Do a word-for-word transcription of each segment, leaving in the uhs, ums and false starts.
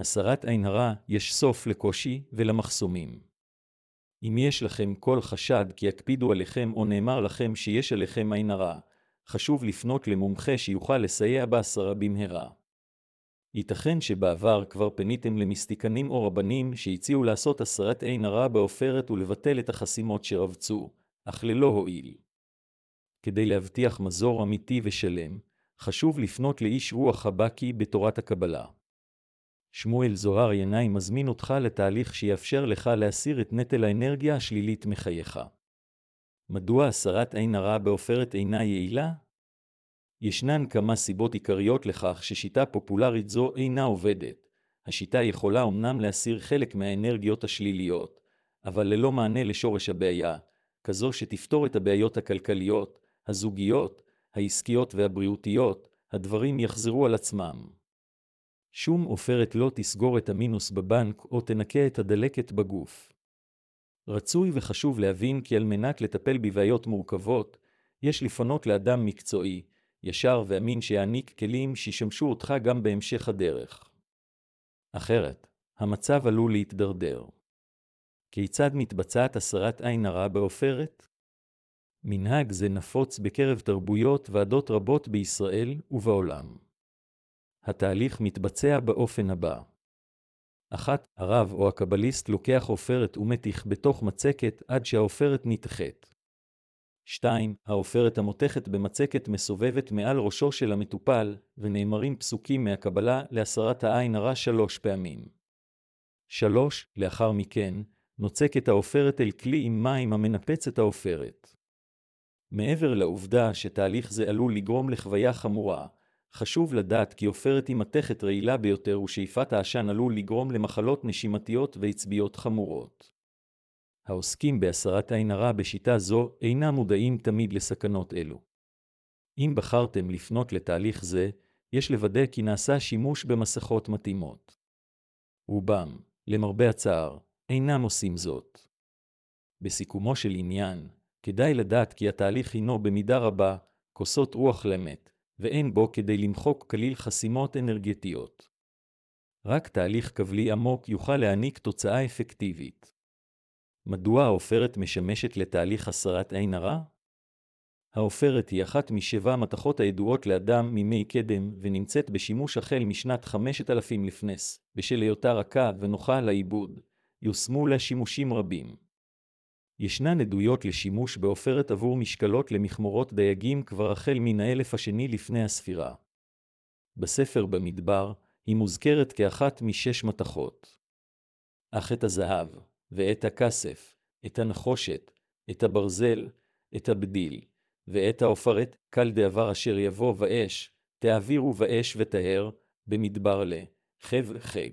הסרת עין הרע, יש סוף לקושי ולמחסומים. אם יש לכם כל חשד כי יקפידו עליכם או נאמר לכם שיש עליכם עין הרע, חשוב לפנות למומחה שיוכל לסייע בהסרה במהרה. ייתכן שבעבר כבר פניתם למיסטיקנים או רבנים שהציעו לעשות הסרת עין הרע בעופרת ולבטל את החסימות שרבצו, אך ללא הועיל. כדי להבטיח מזור אמיתי ושלם, חשוב לפנות לאיש רוח הבקי בתורת הקבלה. שמואל זוהר ינאי מזמין אותך לתהליך שיאפשר לך להסיר את נטל האנרגיה השלילית מחייך. מדוע הסרת עין הרע בעופרת אינה יעילה? ישנן כמה סיבות עיקריות לכך ששיטה פופולרית זו אינה עובדת. השיטה יכולה אמנם להסיר חלק מהאנרגיות השליליות, אבל ללא מענה לשורש הבעיה, כזו שתפתור את הבעיות הכלכליות, הזוגיות, העסקיות והבריאותיות, הדברים יחזרו על עצמם. שום עופרת לא תסגור את המינוס בבנק או תנקה את הדלקת בגוף. רצוי וחשוב להבין כי על מנת לטפל בבעיות מורכבות, יש לפנות לאדם מקצועי, ישר ואמין שיעניק כלים שישמשו אותך גם בהמשך הדרך. אחרת, המצב עלול להתדרדר. כיצד מתבצעת הסרת עין הרע בעופרת? מנהג זה נפוץ בקרב תרבויות ועדות רבות בישראל ובעולם. התהליך מתבצע באופן הבא. אחת, הרב או הקבליסט לוקח עופרת ומתיך בתוך מצקת עד שהעופרת נתחת. שתיים, העופרת המותחת במצקת מסובבת מעל ראשו של המטופל, ונאמרים פסוקים מהקבלה להסרת העין הרע שלוש פעמים. שלוש, לאחר מכן, נוצקת העופרת אל כלי עם מים המנפץ את העופרת. מעבר לעובדה שתהליך זה עלול לגרום לחוויה חמורה, חשוב לדעת כי עופרת היא מתכת רעילה ביותר ושאיפת העשן עלול לגרום למחלות נשימתיות ועצביות חמורות. העוסקים בהסרת עין הרע בשיטה זו אינם מודעים תמיד לסכנות אלו. אם בחרתם לפנות לתהליך זה, יש לוודא כי נעשה שימוש במסכות מתאימות. רובם, למרבה הצער, אינם עושים זאת. בסיכומו של עניין, כדאי לדעת כי התהליך הינו במידה רבה כוסות רוח למת, ואין בו כדי למחוק כליל חסימות אנרגטיות. רק תהליך כבלי עמוק יוכל להעניק תוצאה אפקטיבית. מדוע העופרת משמשת לתהליך הסרת עין הרע? העופרת היא אחת משבע מתכות הידועות לאדם מימי קדם ונמצאת בשימוש החל משנת חמשת אלפים לפנס, בשל היותה רכה ונוחה לעיבוד, יושמו לה שימושים רבים. ישנן עדויות לשימוש בעופרת עבור משקלות למכמורות דייגים כבר החל מן האלף השני לפני הספירה. בספר במדבר היא מוזכרת כאחת משש מתכות. אך את הזהב, ואת הכסף, את הנחושת, את הברזל, את הבדיל, ואת העופרת, קל דעבר אשר יבוא באש, תעבירו באש ותהר, במדבר ל, חב חג.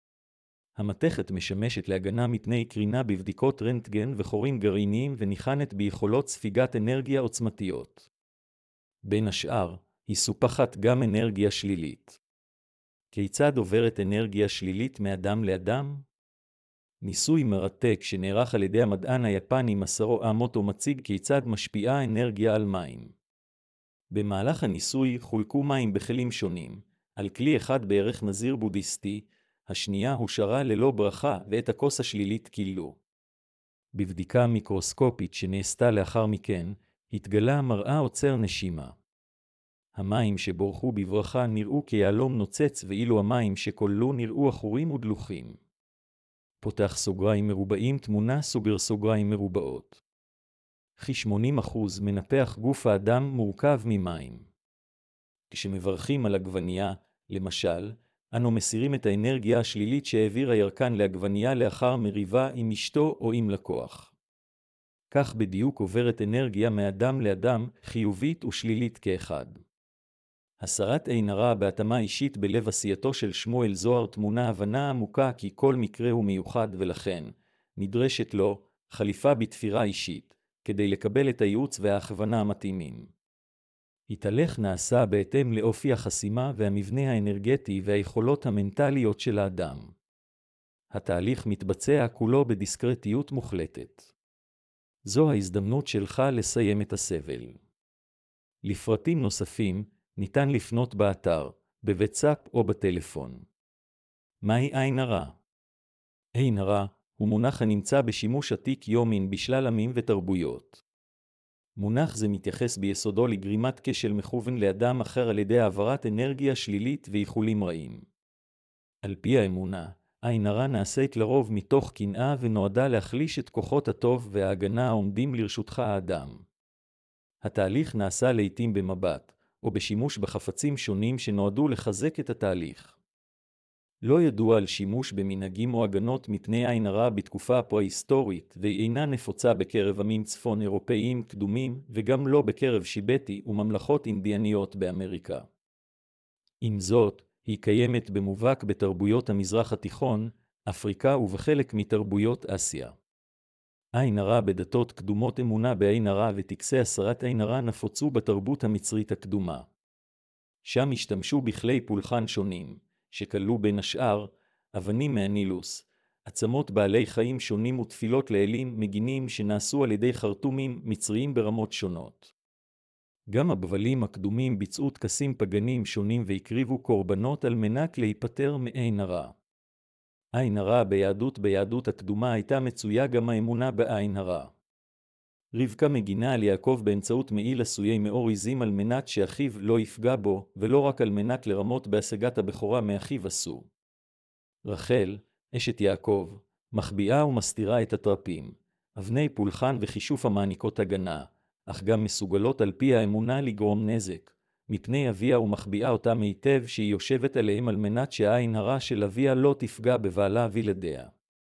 המתכת משמשת להגנה מפני קרינה בבדיקות רנטגן וחורים גרעיניים וניחנת ביכולות ספיגת אנרגיה עוצמתיות. בין השאר, היא סופחת גם אנרגיה שלילית. כיצד עוברת אנרגיה שלילית מאדם לאדם? ניסוי מרתק שנערך על ידי המדען היפני מסארו אמוטו מציג כיצד משפיעה אנרגיה על מים. במהלך הניסוי חולקו מים בכלים שונים, על כלי אחד בערך נזיר בודהיסטי, השנייה הושארה ללא ברכה ואת הכוס השלילית קילו. בבדיקה מיקרוסקופית שנעשתה לאחר מכן, התגלה מראה עוצר נשימה. המים שבורחו בברכה נראו כיהלום נוצץ ואילו המים שכוללו נראו עכורים ודלוחים. פותח סוגריים מרובעים תמונה סוגר סוגריים מרובעות. כ-שמונים אחוז מנפח גוף האדם מורכב ממים. כשמברכים על עגבנייה, למשל, אנו מסירים את האנרגיה השלילית שהעביר הירקן לעגבנייה לאחר מריבה עם אשתו או עם לקוח. כך בדיוק עוברת אנרגיה מאדם לאדם, חיובית ושלילית כאחד. הסרת עין הרע בהתאמה אישית בלב עשייתו של שמואל זוהר תמונה הבנה עמוקה כי כל מקרה הוא מיוחד ולכן נדרשת לו חליפה בתפירה אישית, כדי לקבל את הייעוץ וההכוונה המתאימים. התהליך נעשה בהתאם לאופי החסימה והמבנה האנרגטי והיכולות המנטליות של האדם. התהליך מתבצע כולו בדיסקרטיות מוחלטת. זו ההזדמנות שלך לסיים את הסבל. לפרטים נוספים, ניתן לפנות באתר, בוואטסאפ או בטלפון. מהי עין הרע? עין הרע הוא מונח הנמצא בשימוש עתיק יומין בשלל עמים ותרבויות. מונח זה מתייחס ביסודו לגרימת כשל מכוון לאדם אחר על ידי העברת אנרגיה שלילית ואיחולים רעים. על פי האמונה, עין הרע נעשית לרוב מתוך קנאה ונועדה להחליש את כוחות הטוב וההגנה העומדים לרשותך האדם. התהליך נעשה לעתים במבט, או בשימוש בחפצים שונים שנועדו לחזק את התהליך. לא ידוע על שימוש במנהגים או הגנות מפני עין הרע בתקופה הפרה-היסטורית, והיא אינה נפוצה בקרב עמים צפון אירופאיים קדומים, וגם לא בקרב שיבטי וממלכות אינדיאניות באמריקה. עם זאת, היא קיימת במובהק בתרבויות המזרח התיכון, אפריקה ובחלק מתרבויות אסיה. עין הרע בדתות קדומות אמונה בעין הרע וטקסי הסרת עין הרע נפוצו בתרבות המצרית הקדומה. שם השתמשו בכלי פולחן שונים, שכללו בין השאר אבנים מהנילוס, עצמות בעלי חיים שונים ותפילות לאלים מגינים שנעשו על ידי חרטומים מצריים ברמות שונות. גם הבבלים הקדומים ביצעו טקסים פגניים שונים והקריבו קורבנות על מנת להיפטר מעין הרע. עין הרע ביהדות ביהדות הקדומה הייתה מצויה גם האמונה בעין הרע. רבקה מגינה על יעקב באמצעות מעיל עשויי מאור עזים על מנת שאחיו לא יפגע בו, ולא רק על מנת לרמות בהשגת הבכורה מאחיו עשו. רחל, אשת יעקב, מחביאה ומסתירה את הטרפים, אבני פולחן וחישוף המעניקות הגנה, אך גם מסוגלות על פי האמונה לגרום נזק, מפני אביה ומחביאה אותם היטב שהיא יושבת עליהם על מנת שהעין הרע של אביה לא תפגע בבעלה וילדיה.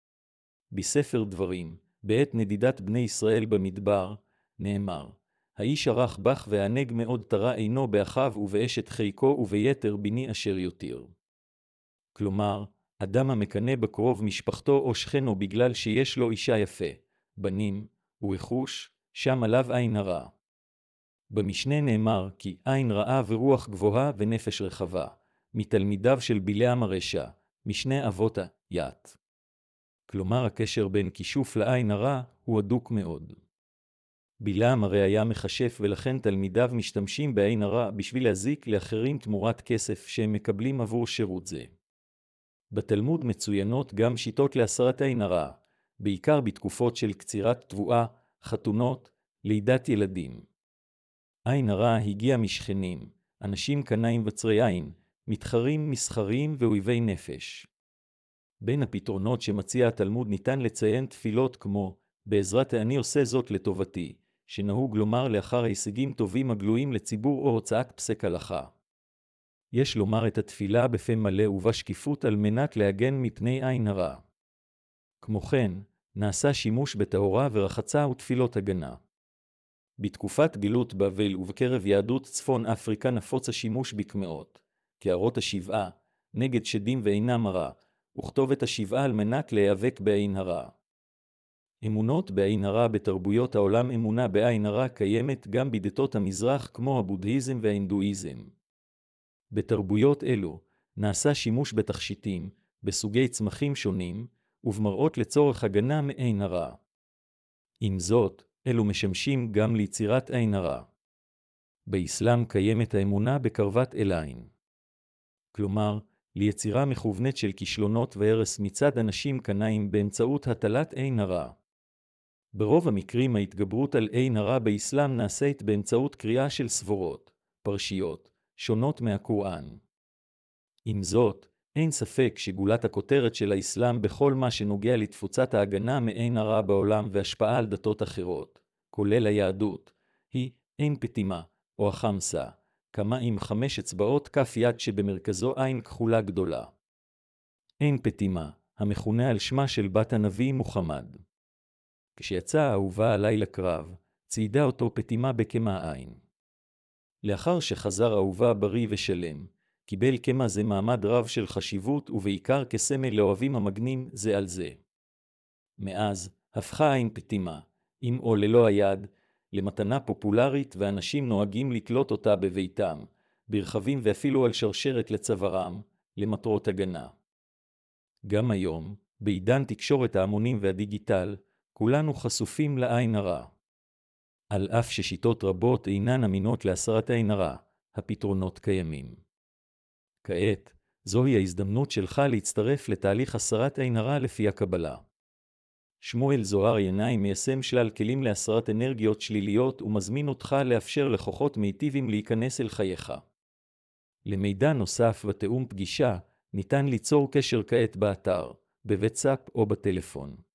בספר דברים, בעת נדידת בני ישראל במדבר, נאמר, האיש ערך בך והענג מאוד תרה עינו באחיו ובאשת חיקו וביתר בני אשר יותיר. כלומר, אדם המקנא בקרוב משפחתו או שכנו בגלל שיש לו אישה יפה, בנים, ורכוש, שם עליו עין הרע. במשנה נאמר כי עין רעה ורוח גבוהה ונפש רחבה, מתלמידיו של בלעם הרשע, משנה אבות ית. כלומר הקשר בין כישוף לעין הרע הוא הדוק מאוד. בלעם הרי היה מחשף ולכן תלמידיו משתמשים בעין הרע בשביל להזיק לאחרים תמורת כסף שהם מקבלים עבור שירות זה. בתלמוד מצוינות גם שיטות להסרת עין הרע, בעיקר בתקופות של קצירת תבואה, חתונות, לידת ילדים. עין הרע הגיע משכנים, אנשים קנאים וצרי עין, מתחרים מסחריים ואויבי נפש. בין הפתרונות שמציע התלמוד ניתן לציין תפילות כמו, בעזרת אני עושה זאת לטובתי, שנהוג לומר לאחר הישגים טובים הגלויים לציבור או הוצאת פסק הלכה. יש לומר את התפילה בפה מלא ובשקיפות על מנת להגן מפני עין הרע. כמו כן, נעשה שימוש בטהרה ורחצה ותפילות הגנה. בתקופת גלות בבל ובקרב יהדות צפון אפריקה נפוץ השימוש בקמעות, קערות השבעה, נגד שדים ואינם הרע, וכתובת השבעה על מנת להיאבק בעין הרע. אמונות בעין הרע בתרבויות העולם אמונה בעין הרע קיימת גם בדתות המזרח כמו הבודהיזם וההינדואיזם. בתרבויות אלו נעשה שימוש בתכשיטים, בסוגי צמחים שונים, ובמראות לצורך הגנה מעין הרע. עם זאת, אלו משמשים גם ליצירת עין הרע. באסלאם קיימת האמונה בקרבת אל-עין. כלומר, ליצירה מכוונת של כישלונות והרס מצד אנשים קנאים באמצעות הטלת עין הרע. ברוב המקרים ההתגברות על עין הרע באסלאם נעשית באמצעות קריאה של סברות, פרשיות, שונות מהקוראן. עם זאת, אין ספק שגולת הכותרת של האסלאם בכל מה שנוגע לתפוצת ההגנה מעין הרע בעולם והשפעה על דתות אחרות, כולל היהדות, היא עין פתימה, או החמסה, כמה עם חמש אצבעות כף יד שבמרכזו עין כחולה גדולה. עין פתימה, המכונה על שמה של בת הנביא מוחמד. כשיצאה האהובה עלי לקרב, ציידה אותו פתימה בקמה עין. לאחר שחזר אהובה בריא ושלם, קיבל קמה זה מעמד רב של חשיבות ובעיקר כסמל לאוהבים המגנים זה על זה. מאז, הפכה עין פתימה, עם או ללא היד, למתנה פופולרית ואנשים נוהגים לקלוט אותה בביתם, ברחבים ואפילו על שרשרת לצווארם, למטרות הגנה. גם היום, בעידן תקשורת ההמונים והדיגיטל, כולנו חשופים לעין הרע. על אף ששיטות רבות אינן אמינות להסרת עין הרע, הפתרונות קיימים. כעת, זוהי ההזדמנות שלך להצטרף לתהליך הסרת עין הרע לפי הקבלה. שמואל זוהר ינאי מיישם שלל כלים להסרת אנרגיות שליליות ומזמין אותך לאפשר לכוחות מיטיבים להיכנס אל חייך. למידע נוסף ותאום פגישה, ניתן ליצור קשר כעת באתר, בוואטסאפ או בטלפון.